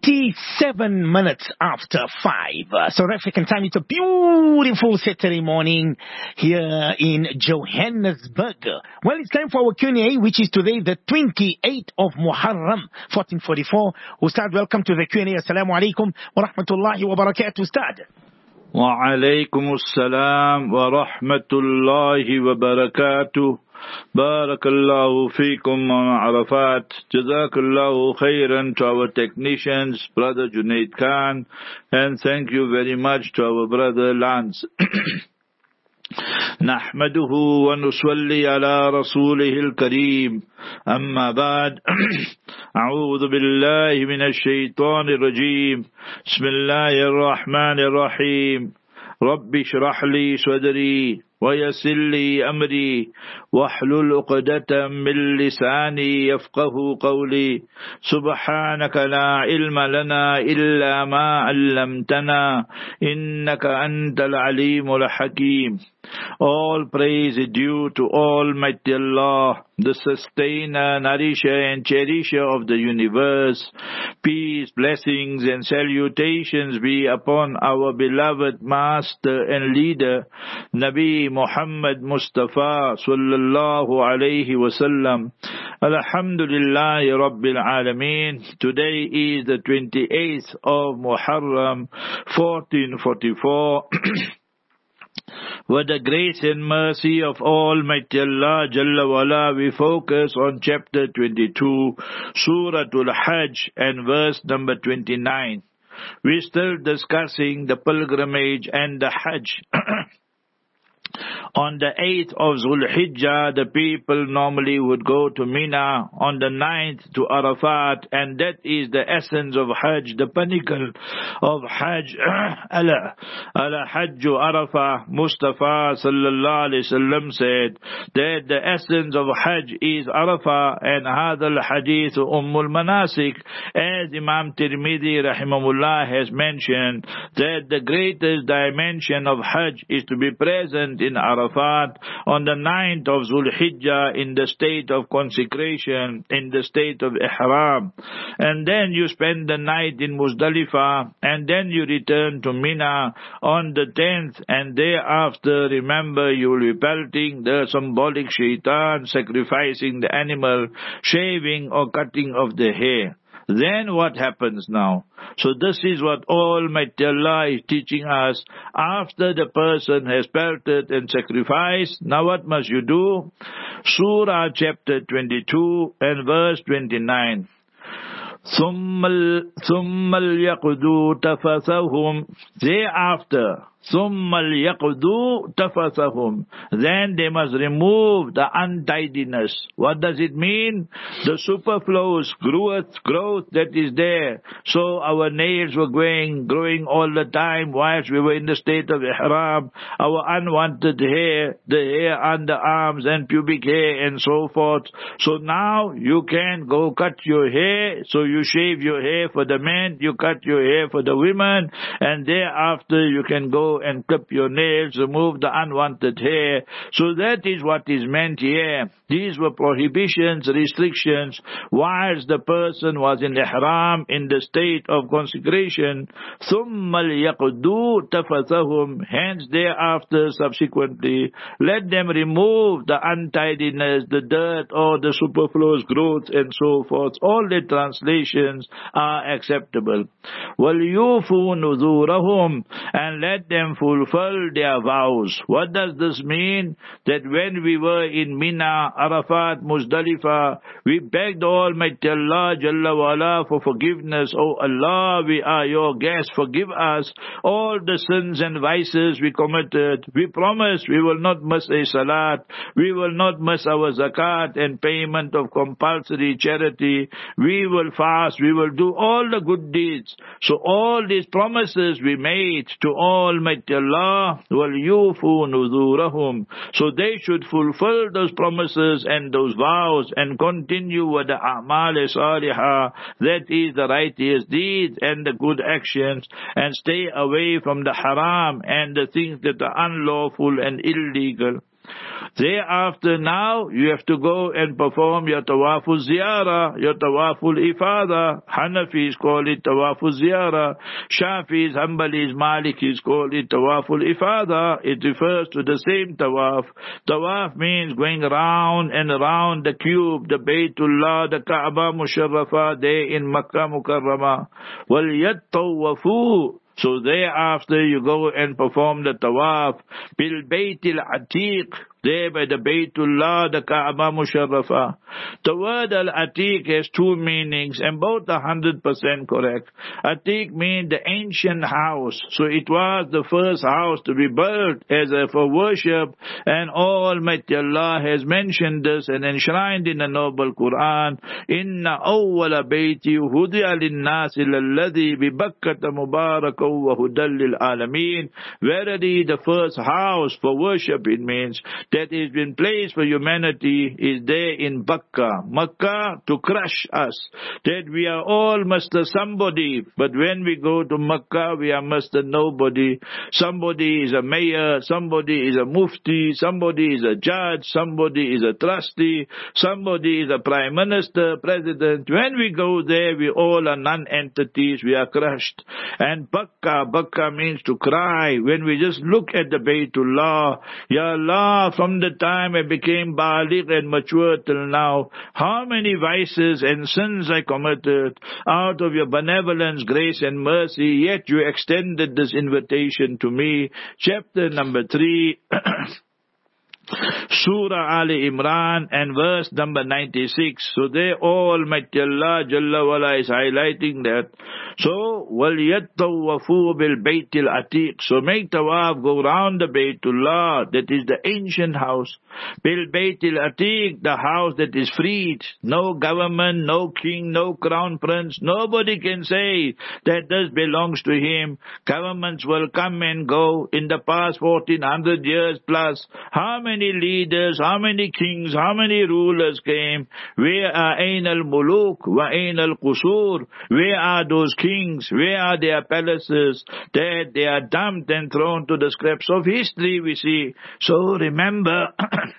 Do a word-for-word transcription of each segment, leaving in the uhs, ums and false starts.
twenty-seven minutes after five. Uh, South African time. It's a beautiful Saturday morning here in Johannesburg. Well, it's time for our Q and A, which is today the twenty-eighth of Muharram, fourteen forty-four. Ustad, welcome to the Q and A. Assalamu alaikum wa rahmatullahi wa barakatuh, Ustad. Wa alaikum assalam wa rahmatullahi wa barakatuh. Barakallahu feekum on Arafat. Jazakallahu khairan to our technicians, Brother Junaid Khan, and thank you very much to our brother Lance. نحمده ونصلي على رسوله الكريم أما بعد أعوذ بالله من الشيطان الرجيم بسم الله الرحمن الرحيم رب اشرح لي صدري ويسر لي أمري واحلل عقدة من لساني يفقه قولي سبحانك لا علم لنا إلا ما علمتنا إنك أنت العليم الحكيم. All praise is due to Almighty Allah, the sustainer, nourisher and cherisher of the universe. Peace, blessings and salutations be upon our beloved master and leader, Nabi Muhammad Mustafa sallallahu alayhi wasallam. Alhamdulillahi Rabbil Alameen. Today is the twenty-eighth of Muharram, fourteen forty-four. With the grace and mercy of Almighty Allah Jalla wala, we focus on chapter twenty-two, Suratul Hajj, and verse number twenty-nine. We're still discussing the pilgrimage and the Hajj. On the eighth of Zulhijjah, the people normally would go to Mina. On the ninth to Arafat, and that is the essence of Hajj, the pinnacle of Hajj. Ala ala Hajju Arafah. Mustafa sallallahu alaihi wasallam said that the essence of Hajj is Arafah, and hadal hadith Ummul Manasik, as Imam Tirmidhi rahimahullah has mentioned, that the greatest dimension of Hajj is to be present in Arafat on the ninth of Zulhijjah in the state of consecration, in the state of Ihram. And then you spend the night in Muzdalifah, and then you return to Mina on the tenth, and thereafter, remember, you will be pelting the symbolic shaitan, sacrificing the animal, shaving or cutting of the hair. Then what happens now? So this is what Almighty Allah is teaching us. After the person has pelted and sacrificed, now what must you do? Surah chapter twenty-two and verse twenty-nine. ثُمَّ الْيَقْضُوا تَفَثَهُمْ. Thereafter, ثُمَّ الْيَقْضُوا تَفَثَهُمْ. Then they must remove the untidiness. What does it mean? The superfluous growth, growth that is there. So our nails were growing, growing all the time whilst we were in the state of Ihram. Our unwanted hair, the hair on the arms and pubic hair and so forth. So now you can go cut your hair. So you shave your hair for the men, you cut your hair for the women, and thereafter you can go and clip your nails, remove the unwanted hair. So that is what is meant here. These were prohibitions, restrictions, whilst the person was in ihram, in the state of consecration. ثُمَّ الْيَقْضُوا تَفَثَهُمْ. Hence thereafter, subsequently, let them remove the untidiness, the dirt or the superfluous growth and so forth. All the translations are acceptable. وَلْيُوفُوا نُذُورَهُمْ. And let them fulfill their vows. What does this mean? That when we were in Mina, Arafat, Muzdalifah, we begged Almighty Allah Jalla wala for forgiveness. Oh Allah, we are your guests. Forgive us all the sins and vices we committed. We promise we will not miss a salat. We will not miss our zakat and payment of compulsory charity. We will fast. We will do all the good deeds. So all these promises we made to Almighty Allah, وَلْيُوفُوا نُذُورَهُمْ. So they should fulfill those promises and those vows and continue with the a'mal salihah, that is the righteous deeds and the good actions, and stay away from the haram and the things that are unlawful and illegal. Thereafter now, you have to go and perform your tawaful ziyarah, your tawaful ifada. Hanafis call it tawaful ziyarah. Shafis, Hanbalis, Malikis call it tawaful ifada. It refers to the same tawaf. Tawaf means going round and around the cube, the Baytullah, the Kaaba Musharrafah there in Makkah Mukarramah. وَلْيَتَّوَّفُوا. So thereafter you go and perform the tawaf. Bil Baytil Atiq, there by the Baytullah, the Kaaba Musharrafah. The word Al-Atiq has two meanings and both are one hundred percent correct. Atiq means the ancient house. So it was the first house to be built as a, for worship, and Almighty Allah has mentioned this and enshrined in the noble Quran. Inna awwala bayti hudiya lin-nasi lalladhi bi Bakkata mubarakah wa hudal lil-alameen. Verily the first house for worship, it means, that has been placed for humanity is there in Makkah. Makkah to crush us. That we are all Mister Somebody. But when we go to Makkah, we are Mister Nobody. Somebody is a mayor. Somebody is a mufti. Somebody is a judge. Somebody is a trustee. Somebody is a prime minister, president. When we go there, we all are non-entities. We are crushed. And Bakka, Bakka means to cry. When we just look at the Baytullah, Ya Allah, from the time I became baligh and mature till now, how many vices and sins I committed. Out of your benevolence, grace and mercy, yet you extended this invitation to me. Chapter number three, Surah Ali Imran and verse number ninety-six. So there Almighty Allah Jalla wala is highlighting that. So, وَلْيَتَّوَّفُوا بِالْبَيْتِ الْعَتِيقِ. So make tawaf, go round the Baytullah, that is the ancient house. بِالْبَيْتِ الْعَتِيقِ, the house that is freed. No government, no king, no crown prince. Nobody can say that this belongs to him. Governments will come and go. In the past fourteen hundred years plus, how many leaders, how many kings, how many rulers came? Where are Ain al-Muluk wa Ain al-Qusur? Where are those kings? Where are their palaces? That they are dumped and thrown to the scraps of history, we see. So remember,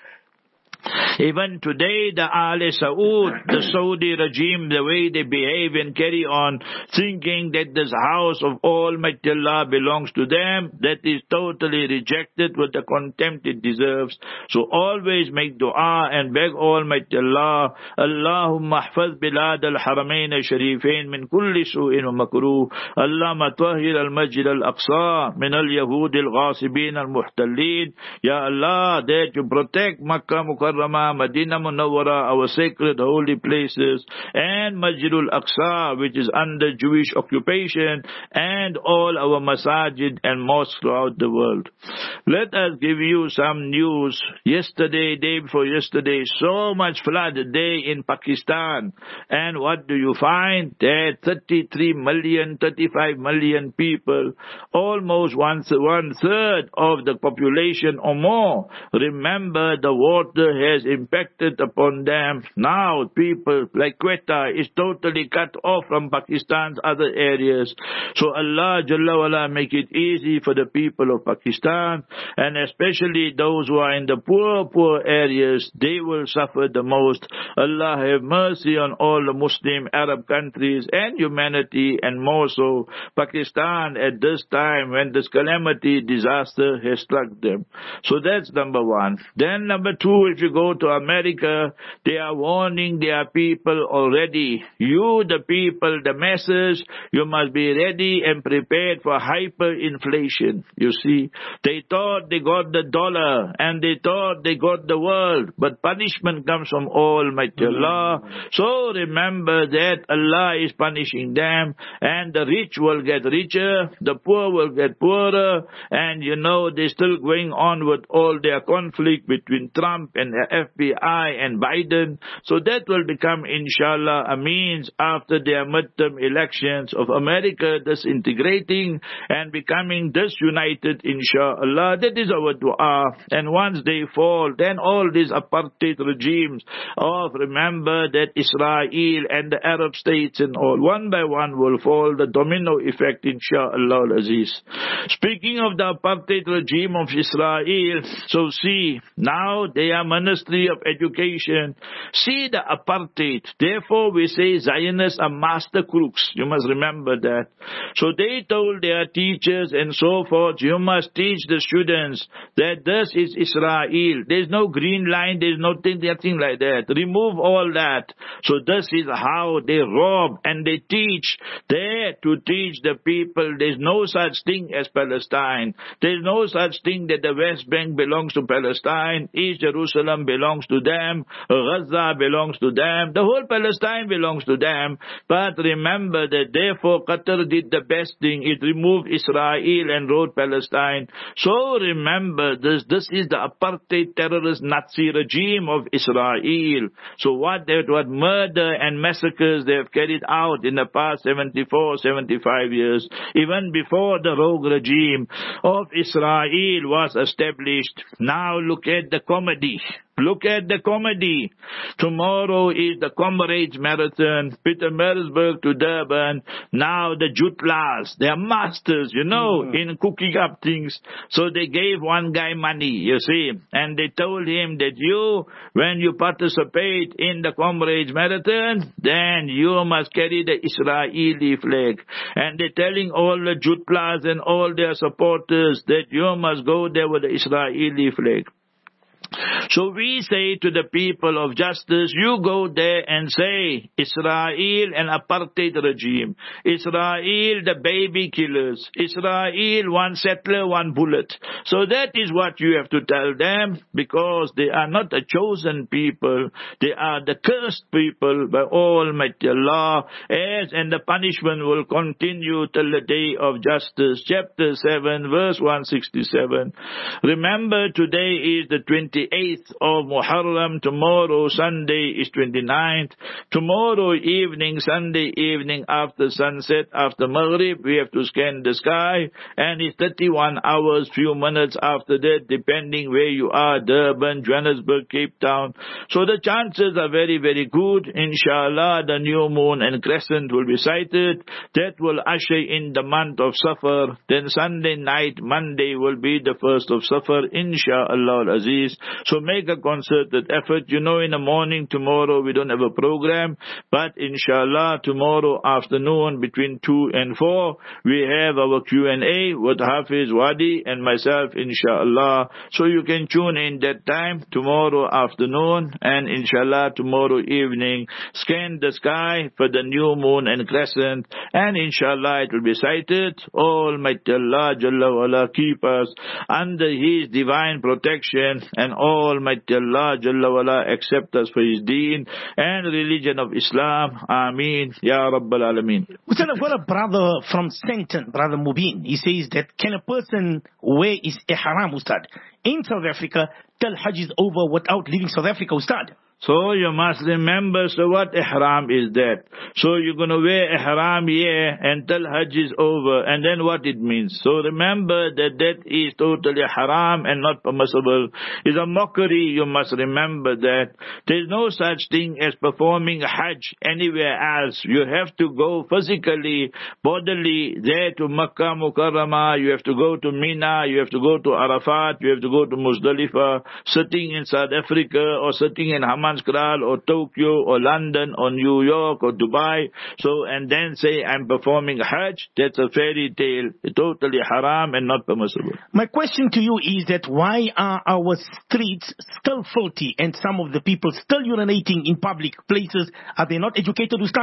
even today, the Al Saud, the Saudi regime, the way they behave and carry on, thinking that this house of Almighty Allah belongs to them, that is totally rejected with the contempt it deserves. So always make dua and beg Almighty Allah, Allahumma ahfaz bilad al-haramain al-sharifain min kulli su'in wa makruh. Allahumma tahhir al-masjid al-aqsa min al-yahud al-ghasibin al-muhtallin. Ya Allah, that you protect Makkah Mukarramah, Madinah Munawwara, our sacred holy places, and Masjidul Aqsa, which is under Jewish occupation, and all our masajid and mosques throughout the world. Let us give you some news. Yesterday, day before yesterday, so much flood day in Pakistan. And what do you find? That thirty-three million, thirty-five million people, almost one, one third of the population or more. Remember, the water has impacted upon them. Now people like Quetta is totally cut off from Pakistan's other areas. So Allah Jalla wala make it easy for the people of Pakistan, and especially those who are in the poor, poor areas, they will suffer the most. Allah have mercy on all the Muslim Arab countries and humanity, and more so Pakistan at this time when this calamity, disaster has struck them. So that's number one. Then number two, if you go to America, they are warning their people already. You, the people, the masses, you must be ready and prepared for hyperinflation. You see, they thought they got the dollar and they thought they got the world, but punishment comes from Almighty Allah. So remember that Allah is punishing them, and the rich will get richer, the poor will get poorer, and you know they're still going on with all their conflict between Trump and F B I and Biden. So that will become, inshallah, a means after their midterm elections of America disintegrating and becoming disunited, inshallah. That is our dua. And once they fall, then all these apartheid regimes of, remember that Israel and the Arab states and all, one by one will fall, the domino effect, inshallah al-Aziz. Speaking of the apartheid regime of Israel, so see, now they are Ministry of Education. See the apartheid. Therefore we say Zionists are master crooks. You must remember that. So they told their teachers and so forth, you must teach the students that this is Israel. There's no green line, there's nothing, nothing like that. Remove all that. So this is how they rob and they teach. There to teach the people there's no such thing as Palestine. There's no such thing that the West Bank belongs to Palestine, East Jerusalem belongs to them, Gaza belongs to them, the whole Palestine belongs to them. But remember that therefore Qatar did the best thing. It removed Israel and wrote Palestine. So remember this, this is the apartheid terrorist Nazi regime of Israel. So what they, what murder and massacres they have carried out in the past seventy-four, seventy-five years, even before the rogue regime of Israel was established. Now look at the comedy. Look at the comedy. Tomorrow is the Comrades Marathon, Pietermaritzburg to Durban. Now the Jutlas, they are masters, you know, mm. in cooking up things. So they gave one guy money, you see, and they told him that you, when you participate in the Comrades Marathon, then you must carry the Israeli flag. And they're telling all the Jutlas and all their supporters that you must go there with the Israeli flag. So we say to the people of justice, you go there and say, Israel an apartheid regime. Israel the baby killers. Israel one settler, one bullet. So that is what you have to tell them, because they are not a chosen people. They are the cursed people by Almighty Allah. As and the punishment will continue till the day of justice. Chapter seven, verse one sixty-seven. Remember, today is the twenty-eighth of Muharram. Tomorrow, Sunday, is twenty-ninth. Tomorrow evening, Sunday evening, after sunset, after Maghrib, we have to scan the sky. And it's thirty-one hours, few minutes after that, depending where you are, Durban, Johannesburg, Cape Town. So the chances are very, very good. Inshallah, the new moon and crescent will be sighted. That will usher in the month of Safar. Then Sunday night, Monday, will be the first of Safar, Inshallah al-Aziz. So make a concerted effort. You know, in the morning tomorrow we don't have a program, but inshallah tomorrow afternoon between two and four we have our Q and A with Hafiz Wadi and myself, inshallah. So you can tune in that time tomorrow afternoon, and inshallah tomorrow evening scan the sky for the new moon and crescent, and inshallah it will be sighted. Almighty Allah Jalla wala keep us under His divine protection, and Almighty Allah Jalla wala accept us for His deen and religion of Islam. Ameen. Ya Rabbal Alameen. Ustad, I've got a brother from Sandton, Brother Mubin. He says that can a person wear his ihram, Ustad, in South Africa till Hajj is over without leaving South Africa, Ustad? So you must remember, so what ihram is that? So you're going to wear ihram here until Hajj is over, and then what it means. So remember that that is totally haram and not permissible. It's a mockery, you must remember that. There's no such thing as performing Hajj anywhere else. You have to go physically, bodily, there to Makkah Mukarramah, you have to go to Mina, you have to go to Arafat, you have to go to Muzdalifah, sitting in South Africa or sitting in Hamas or Tokyo or London or New York or Dubai. So, and then say I'm performing Hajj, that's a fairy tale, totally haram and not permissible. My question to you is that why are our streets still filthy and some of the people still urinating in public places? Are they not educated, Ustad?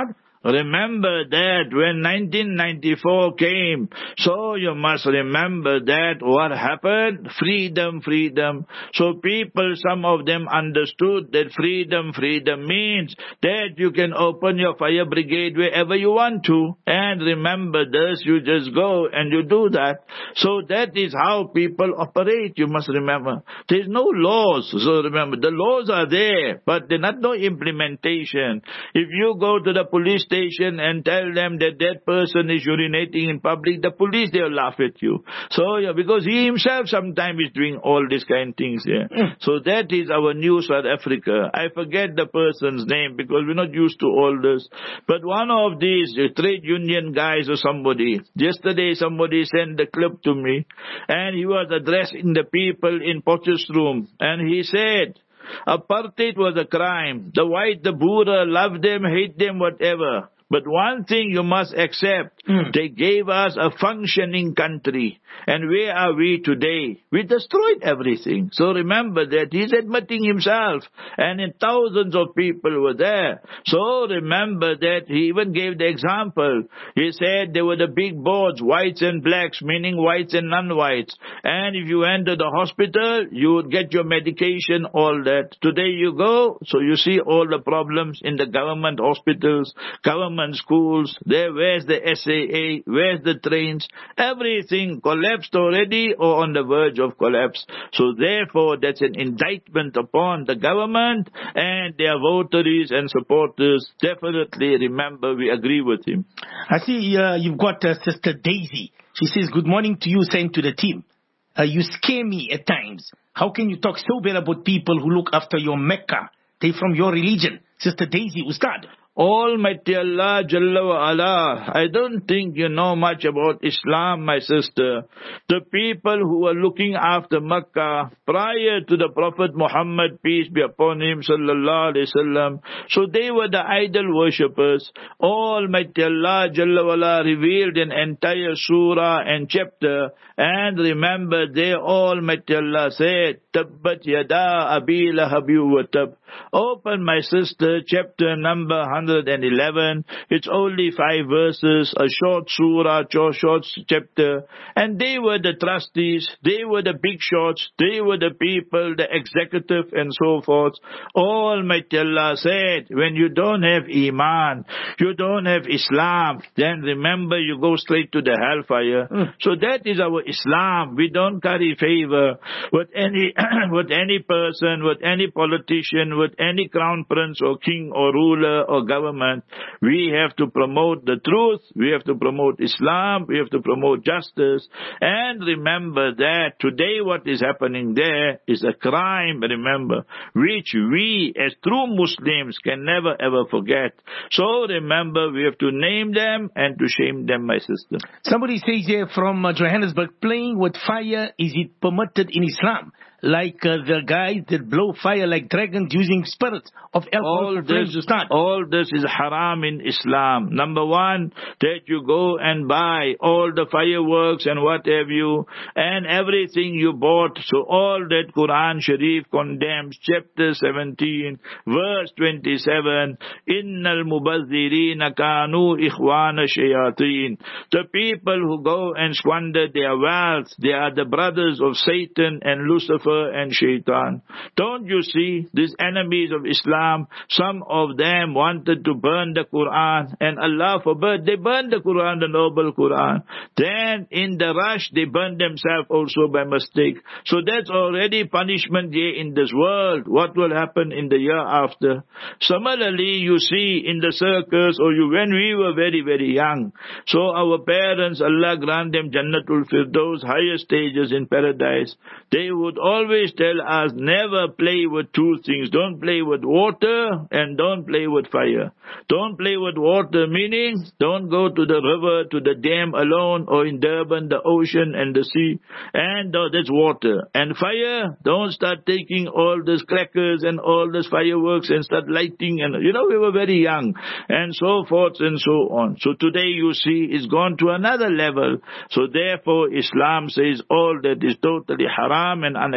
remember that when nineteen ninety-four came, so you must remember that what happened? Freedom, freedom. So people, some of them understood that freedom, freedom means that you can open your fire brigade wherever you want to. And remember this, you just go and you do that. So that is how people operate, you must remember. There's no laws. So remember, the laws are there, but they're not no implementation. If you go to the police station and tell them that that person is urinating in public, the police, they'll laugh at you. So, yeah, because he himself sometimes is doing all these kind of things here. Yeah. Mm. So that is our new South Africa. I forget the person's name because we're not used to all this. But one of these uh, trade union guys or somebody, yesterday somebody sent the clip to me, and he was addressing the people in Potchefstroom, and he said, apartheid was a crime. The white, the Boer, love them, hate them, whatever. But one thing you must accept, mm. they gave us a functioning country. And where are we today? We destroyed everything. So remember that he's admitting himself. And in thousands of people were there. So remember that he even gave the example. He said there were the big boards, whites and blacks, meaning whites and non-whites. And if you went to the hospital, you would get your medication, all that. Today you go, so you see all the problems in the government hospitals, government schools, there, where's the S A A, where's the trains, everything collapsed already or on the verge of collapse. So therefore, that's an indictment upon the government and their votaries and supporters. Definitely remember, we agree with him. I see uh, you've got uh, Sister Daisy. She says, good morning to you, saying to the team, uh, you scare me at times. How can you talk so bad about people who look after your Mecca? They from your religion. Sister Daisy, Ustad. Almighty Allah Jalla wa Ala, I don't think you know much about Islam, my sister. The people who were looking after Makkah prior to the Prophet Muhammad, peace be upon him, sallallahu alayhi wasallam, so they were the idol worshippers. Almighty Allah Jalla wa Ala revealed an entire surah and chapter, and remember there Almighty Allah said, Tabbat yada abi lahabi wa tab. Open, my sister, chapter number one hundred eleven. It's only five verses, a short surah, a short chapter. And they were the trustees, they were the big shots, they were the people, the executive and so forth. Almighty Allah said, when you don't have Iman, you don't have Islam, then remember you go straight to the hellfire. Mm. So that is our Islam. We don't carry favor with any, with any person, with any politician, with any crown prince or king or ruler or government. We have to promote the truth. We have to promote Islam. We have to promote justice. And remember that today what is happening there is a crime, remember, which we as true Muslims can never ever forget. So remember, we have to name them and to shame them, my sister. Somebody says here from uh, Johannesburg, playing with fire, is it permitted in Islam? Like uh, the guys that blow fire like dragons using spirits of alcohol. All this, all this is haram in Islam. Number one, that you go and buy all the fireworks and what have you, and everything you bought. So all that Quran Sharif condemns. Chapter seventeen, verse twenty-seven, Innal mubazzirina kanu ikhwana shayateen. The people who go and squander their wealth, they are the brothers of Satan and Lucifer and Shaitan. Don't you see, these enemies of Islam, some of them wanted to burn the Quran, and Allah forbid, they burned the Quran, the noble Quran. Then in the rush, they burned themselves also by mistake. So that's already punishment here in this world. What will happen in the year after? Similarly, you see in the circus, or you when we were very, very young, so our parents, Allah grant them Jannatul Firdaus, higher stages in paradise, they would all always tell us, never play with two things. Don't play with water and don't play with fire. Don't play with water, meaning don't go to the river, to the dam alone, or in Durban, the ocean and the sea. And uh, that's water. And fire, don't start taking all these crackers and all these fireworks and start lighting. And you know, we were very young and so forth and so on. So today you see it's gone to another level. So therefore Islam says all that is totally haram and unacceptable.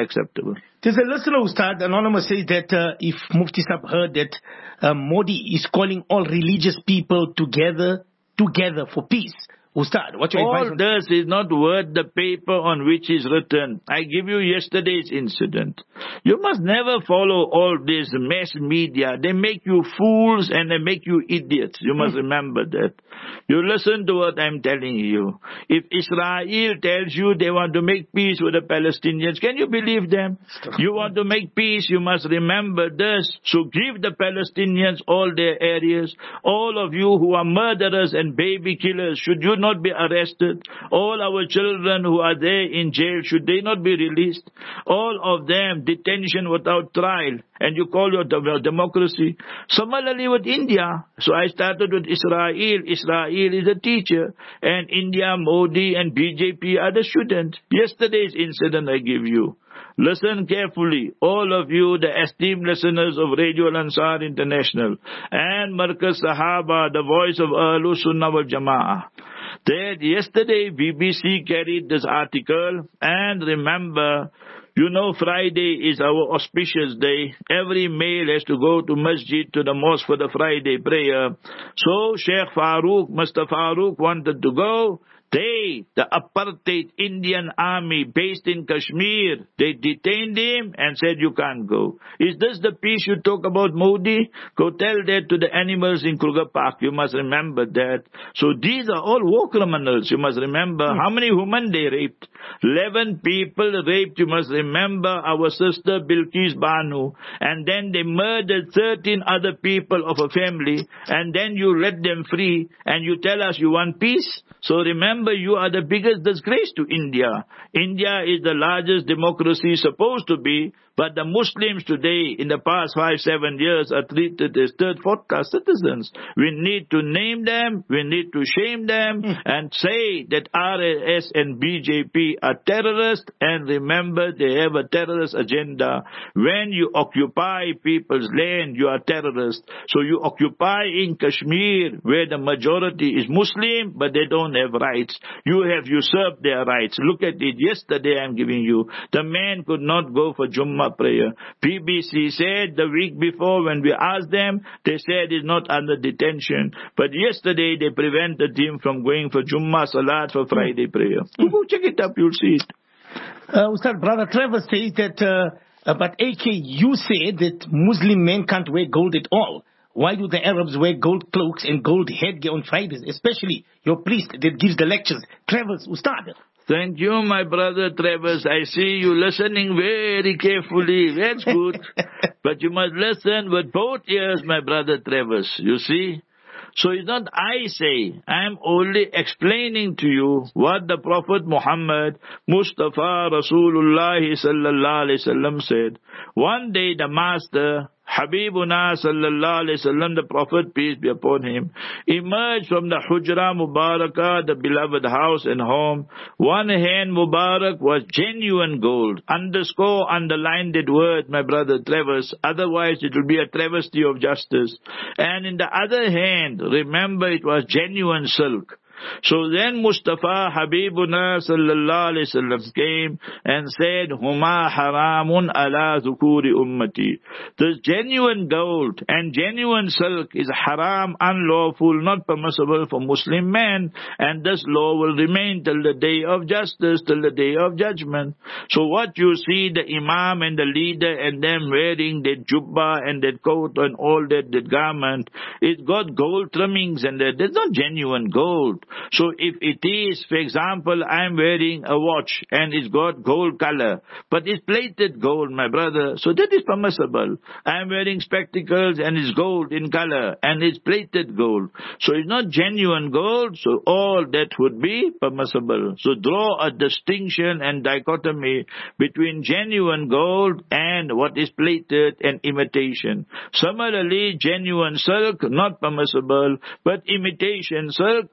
acceptable. There's a listener, Ustad, anonymous, says that uh, if Mufti Sahib heard that uh, Modi is calling all religious people together, together for peace. Ustad, what's your All advice? this is not worth the paper on which is written. I give you yesterday's incident. You must never follow all this mass media. They make you fools and they make you idiots. You must remember that. You listen to what I'm telling you. If Israel tells you they want to make peace with the Palestinians, can you believe them? You want to make peace, you must remember this. So give the Palestinians all their areas. All of you who are murderers and baby killers, should you not be arrested? All our children who are there in jail, should they not be released? All of them, detention without trial. And you call your democracy. Similarly with India. So I started with Israel. Israel is a teacher. And India, Modi and B J P are the student. Yesterday's incident I give you. Listen carefully, all of you, the esteemed listeners of Radio Al-Ansar International and Markaz Sahaba, the voice of Ahlus Sunnah wal Jama'ah. That yesterday B B C carried this article, and remember, you know Friday is our auspicious day. Every male has to go to masjid, to the mosque for the Friday prayer. So Sheikh Farooq, Mister Farooq wanted to go. They, the apartheid Indian army based in Kashmir, they detained him and said, you can't go. Is this the peace you talk about, Modi? Go tell that to the animals in Kruger Park. You must remember that. So these are all war criminals. You must remember how many women they raped. Eleven people raped. You must remember our sister Bilqis Banu. And then they murdered thirteen other people of a family. And then you let them free. And you tell us you want peace? So remember, you are the biggest disgrace to India. India is the largest democracy supposed to be, but the Muslims today, in the past five, seven years, are treated as third, fourth class citizens. We need to name them, we need to shame them, and say that R S S and B J P are terrorists, and remember, they have a terrorist agenda. When you occupy people's land, you are terrorists. So you occupy in Kashmir, where the majority is Muslim, but they don't have rights. You have usurped their rights. Look at it. Yesterday I'm giving you. The man could not go for Jummah prayer. B B C said the week before when we asked them, they said he's not under detention. But yesterday they prevented him from going for Jummah Salat for Friday prayer. Mm. Go check it up, you'll see it. Uh, Ustad, Brother Trevor says that, uh, but A K, you say that Muslim men can't wear gold at all. Why do the Arabs wear gold cloaks and gold headgear on Fridays, especially your priest that gives the lectures? Travis, Ustad. Thank you, my brother Travis. I see you listening very carefully. That's good. But you must listen with both ears, my brother Travis. You see? So it's not I say. I'm only explaining to you what the Prophet Muhammad, Mustafa Rasulullah sallallahu alaihi wasallam said. One day the Master, Habibuna sallallahu alayhi wasallam, the Prophet, peace be upon him, emerged from the Hujra Mubarakah, the beloved house and home. One hand Mubarak was genuine gold. Underscore, underline that word, my brother Travis. Otherwise it will be a travesty of justice. And in the other hand, remember, it was genuine silk. So then Mustafa Habibuna sallallahu alayhi wasallam came and said, Huma haramun ala dhukuri ummati. This genuine gold and genuine silk is haram, unlawful, not permissible for Muslim men, and this law will remain till the day of justice, till the day of judgment. So what you see, the Imam and the leader and them wearing that jubba and that coat and all that, that garment, it's got gold trimmings and that. That's not genuine gold. So if it is, for example, I'm wearing a watch and it's got gold color, but it's plated gold, my brother, so that is permissible. I'm wearing spectacles and it's gold in color and it's plated gold. So it's not genuine gold, so all that would be permissible. So draw a distinction and dichotomy between genuine gold and what is plated and imitation. Similarly, genuine silk, not permissible, but imitation silk would be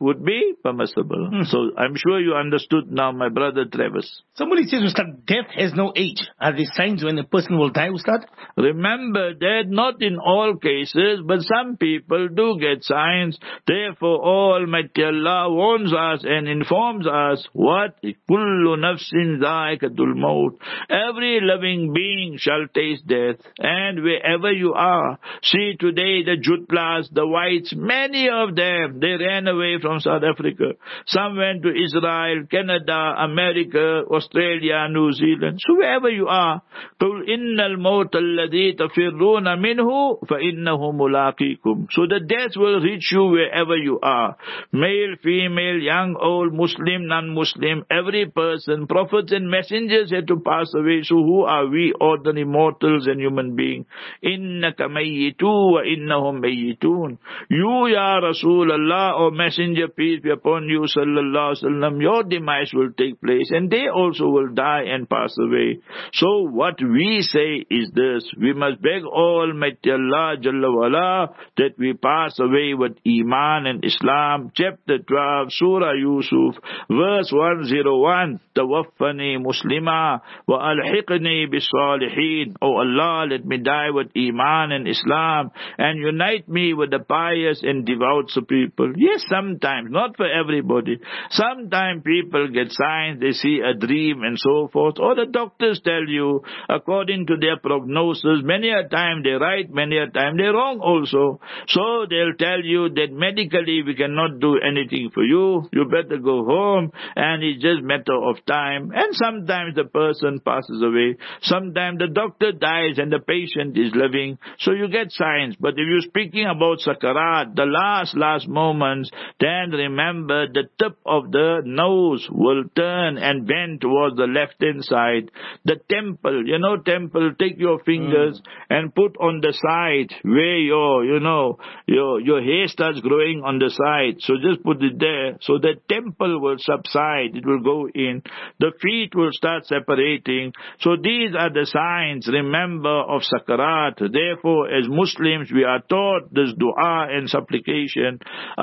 be permissible. Hmm. So I'm sure you understood now, my brother Travis. Somebody says, Ustad, death has no age. Are there signs when a person will die, Ustad? Remember that not in all cases, but some people do get signs. Therefore, Almighty Allah warns us and informs us what? Kullu nafsin dhaikatul maut. Every living being shall taste death. And wherever you are, see today the Jutlas, the whites, many of them, they ran away from South Africa. Some went to Israel, Canada, America, Australia, New Zealand. So wherever you are, قُلْ إِنَّ الْمَوْتَ الَّذِي تَفِرُّونَ مِنْهُ فَإِنَّهُ مُلَاقِيكُم. So the death will reach you wherever you are. Male, female, young, old, Muslim, non-Muslim, every person. Prophets and messengers had to pass away. So who are we, ordinary mortals and human beings? إِنَّكَ مَيِّتُ وَإِنَّهُمْ مَيِّتُونَ. You, Ya Rasulullah, or Messenger, peace be upon you, sallallahu alaihi wasallam, your demise will take place and they also will die and pass away. So what we say is this: we must beg Almighty Allah Jalla wa'ala that we pass away with Iman and Islam. Chapter twelve, Surah Yusuf, verse one oh one, Tawaffani Muslima wa alhiqni bis-salihin. Oh Allah, let me die with Iman and Islam and unite me with the pious and devout people. Yes, sometimes, not for everybody. Sometimes people get signs, they see a dream and so forth, or the doctors tell you according to their prognosis. Many a time they're right, many a time they're wrong also. So they'll tell you that medically we cannot do anything for you, you better go home, and it's just matter of time. And sometimes the person passes away, sometimes the doctor dies and the patient is living, so you get signs. But if you're speaking about sakarat, the last, last moments, then remember the tip of the nose will turn and bend towards the left-hand side. The temple, you know, temple, take your fingers mm. and put on the side where your, you know, your, your hair starts growing on the side. So just put it there. So the temple will subside. It will go in. The feet will start separating. So these are the signs, remember, of sakarat. Therefore, as Muslims, we are taught this dua and supplication.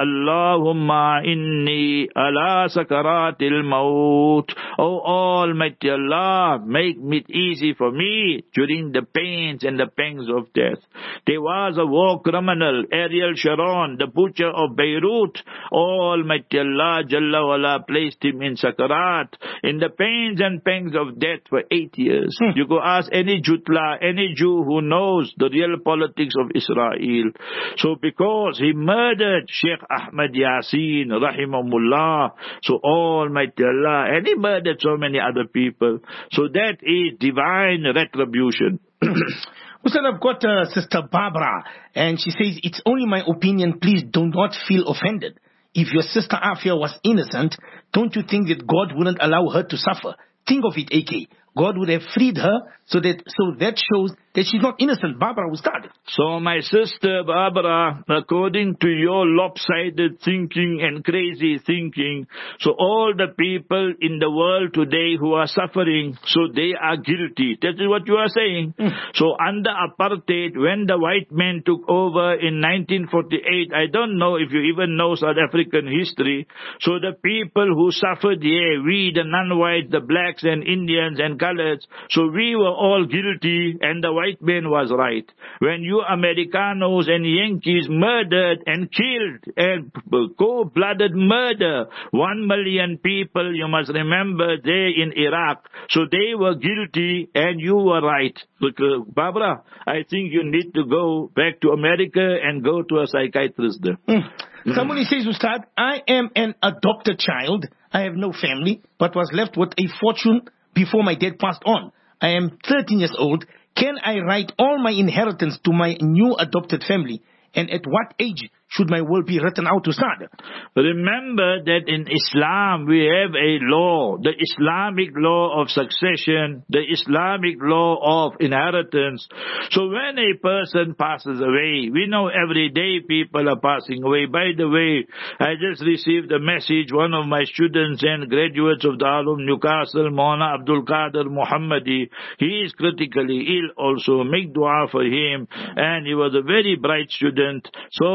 Allahumma inni ala sakaratil maut. Oh Almighty Allah, make it easy for me during the pains and the pangs of death. There was a war criminal, Ariel Sharon, the butcher of Beirut. Almighty Allah Jalla wa'ala placed him in sakarat, in the pains and pangs of death for eight years. Hmm. You go ask any Jutla, any Jew who knows the real politics of Israel. So because he murdered Sheikh Ahmad Yasin, rahimahullah, so Almighty Allah, and he murdered so many other people. So that is divine retribution. Ustad, I've got uh, Sister Barbara, and she says, it's only my opinion, please do not feel offended. If your sister Afia was innocent, don't you think that God wouldn't allow her to suffer? Think of it, A K. God would have freed her, so that so that shows that she's not innocent. Barbara Ustad. So my sister Barbara, according to your lopsided thinking and crazy thinking, so all the people in the world today who are suffering, so they are guilty. That is what you are saying. Mm. So under apartheid, when the white men took over in nineteen forty-eight, I don't know if you even know South African history, so the people who suffered here, we the non-white, the blacks and Indians and colors, so we were all guilty and the white man was right. When you Americanos and Yankees murdered and killed and cold-blooded murder one million people, you must remember, there in Iraq, so they were guilty and you were right. Look, uh, Barbara, I think you need to go back to America and go to a psychiatrist there. Mm. Somebody says, Ustad, I am an adopted child. I have no family, but was left with a fortune before my dad passed on. I am thirteen years old. Can I write all my inheritance to my new adopted family? And at what age should my will be written out, Ustad? Remember that in Islam we have a law, the Islamic law of succession, the Islamic law of inheritance. So when a person passes away, we know every day people are passing away. By the way, I just received a message, one of my students and graduates of Darul Newcastle, Maulana Abdul Qadir Muhammadi, he is critically ill also. Make dua for him. And he was a very bright student. So, but there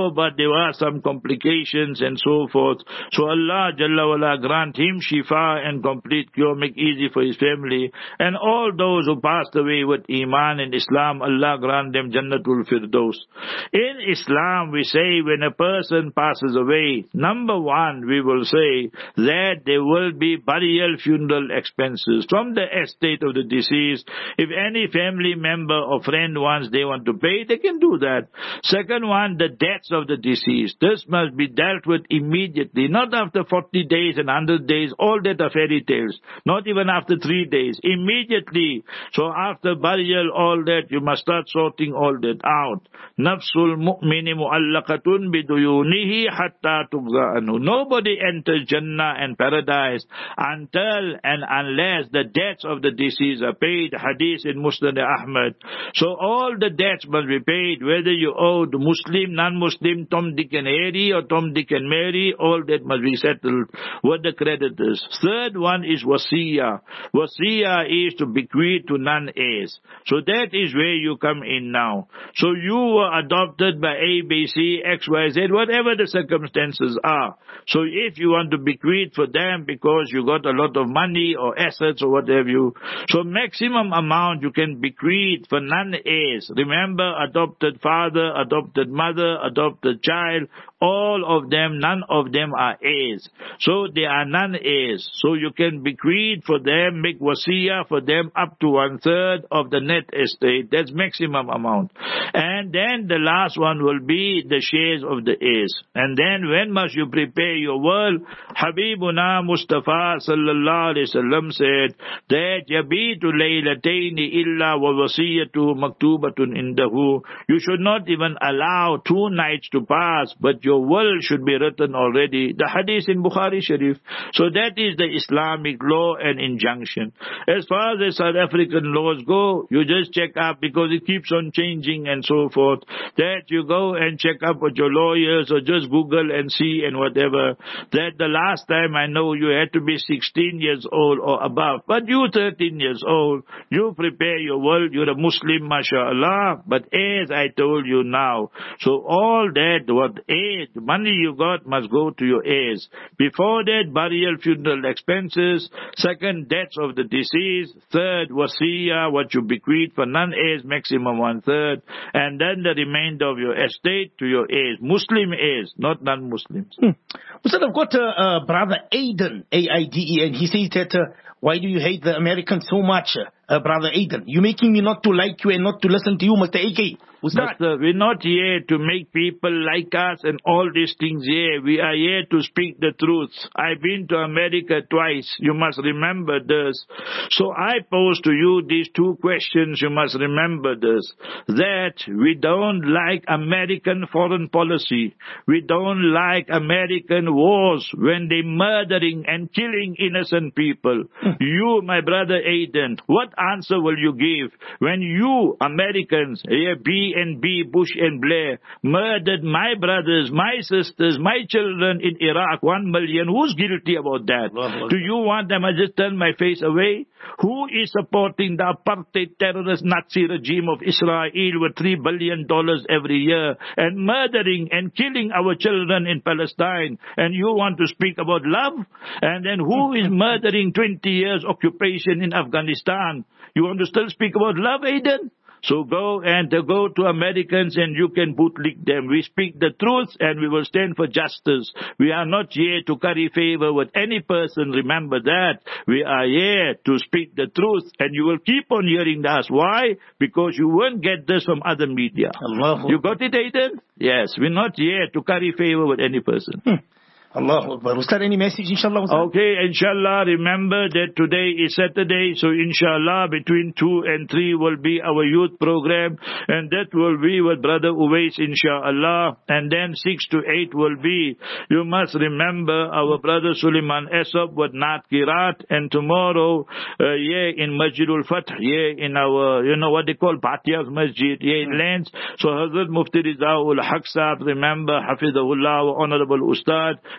there were some complications and so forth. So Allah Jalla wala grant him shifa and complete cure, make easy for his family. And all those who passed away with Iman and Islam, Allah grant them Jannatul Firdaus. In Islam, we say when a person passes away, number one, we will say that there will be burial funeral expenses from the estate of the deceased. If any family member or friend wants, they want to pay, they can do that. Second one, the debts of the deceased. This must be dealt with immediately, not after forty days and one hundred days. All that are fairy tales. Not even after three days. Immediately. So after burial, all that, you must start sorting all that out. Nafsul mu'mini mu'allaqatun biduyunihi hatta tugza anhu. Nobody enters Jannah and paradise until and unless the debts of the deceased are paid. Hadith in Musnad Ahmad. So all the debts must be paid, whether you owe the Muslim, non-Muslim, Tom, Dick and Harry, or Tom, Dick and Mary, all that must be settled with the creditors. Third one is wasiya. Wasiya is to bequeath to non-heirs. So that is where you come in now. So you were adopted by A, B, C, X, Y, Z, whatever the circumstances are. So if you want to bequeath for them because you got a lot of money or assets or whatever you, so maximum amount you can bequeath for non-heirs. Remember, adopted father, adopted mother, adopted child, all of them, none of them are heirs. So they are non-heirs. So you can bequeath for them, make wasiya for them up to one third of the net estate. That's maximum amount. And then the last one will be the shares of the heirs. And then when must you prepare your will? Habibuna Mustafa sallallahu alayhi wasallam said that yabitu laylatayni illa wa wasiyatu maktubatun indahu. You should not even allow two nights to pass, but your will should be written already. The hadith in Bukhari Sharif. So that is the Islamic law and injunction. As far as the South African laws go, you just check up because it keeps on changing and so forth. That you go and check up with your lawyers or just Google and see and whatever. That the last time I know you had to be sixteen years old or above. But you thirteen years old, you prepare your will, you're a Muslim, mashallah. But as I told you now, so all that, what age, money you got must go to your heirs. Before that, burial, funeral expenses. Second, debts of the deceased. Third, wasiya, what you bequeath for non-heirs, maximum one third. And then the remainder of your estate to your heirs. Muslim heirs, not non-Muslims. Hmm. Ustad, I've got uh, uh, brother Aiden, A I D E N. He says that, uh, why do you hate the Americans so much, uh, brother Aiden? You're making me not to like you and not to listen to you, Mister A K. Master, we're not here to make people like us and all these things here. We are here to speak the truth. I've been to America twice. You must remember this. So I pose to you these two questions. You must remember this. That we don't like American foreign policy. We don't like American wars when they're murdering and killing innocent people. You, my brother Aiden, what answer will you give when you, Americans, here be and B, Bush and Blair, murdered my brothers, my sisters, my children in Iraq, one million. Who's guilty about that? Lord, do you want them? I just turn my face away? Who is supporting the apartheid terrorist Nazi regime of Israel with three billion dollars every year and murdering and killing our children in Palestine? And you want to speak about love? And then who is murdering twenty years occupation in Afghanistan? You want to still speak about love, Aiden? So go and uh, go to Americans and you can bootlick them. We speak the truth and we will stand for justice. We are not here to curry favor with any person. Remember that. We are here to speak the truth and you will keep on hearing us. Why? Because you won't get this from other media. Allah. You got it, Aiden? Yes, we're not here to curry favor with any person. Hmm. Allahu Akbar. Was there any message, inshallah? Okay, inshallah, remember that today is Saturday, so inshallah, between two and three will be our youth program, and that will be with Brother Uwais, inshallah, and then six to eight will be, you must remember, our Brother Suleiman Esop with Naat Kirat, and tomorrow, uh, yeah, in Masjidul Fath, yeah, in our, you know what they call, Bhatiyaz Masjid, yeah, in Lens, so Hazrat Mufti Riza'ul Haq Sahab, remember, Hafizahullah, our Honorable Ustad,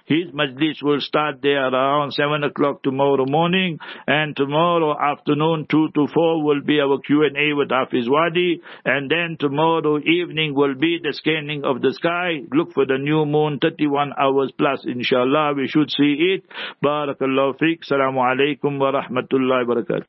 His majlis will start there around seven o'clock tomorrow morning, and tomorrow afternoon two to four will be our Q and A with Hafiz Wadi, and then tomorrow evening will be the scanning of the sky. Look for the new moon, thirty-one hours plus, inshallah we should see it. Barakallahu feek. Assalamu alaikum wa rahmatullahi wa barakatuh.